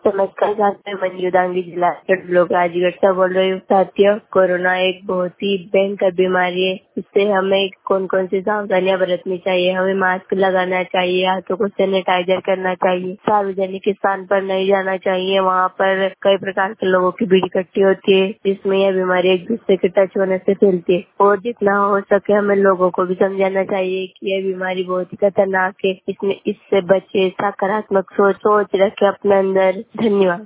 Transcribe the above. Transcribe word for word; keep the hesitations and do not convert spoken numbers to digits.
नमस्कार साथियों, मैं मंजू जिला ब्लॉक राजगढ़ से बोल रही हूँ। साथियों, कोरोना एक बहुत ही भयंकर बीमारी है। इससे हमें कौन कौन सी सावधानियां बरतनी चाहिए। हमें मास्क लगाना चाहिए, हाथों को सैनिटाइजर करना चाहिए, सार्वजनिक स्थान पर नहीं जाना चाहिए। वहाँ पर कई प्रकार के लोगों की भीड़ इकट्ठी होती है, जिसमें यह बीमारी एक दूसरे के टच होने से फैलती है। और जितना हो सके हमें लोगों को भी समझाना चाहिए कि यह बीमारी बहुत ही खतरनाक है। इसमें इससे बचे, सकारात्मक सोच सोच रखे अपने अंदर। धन्यवाद।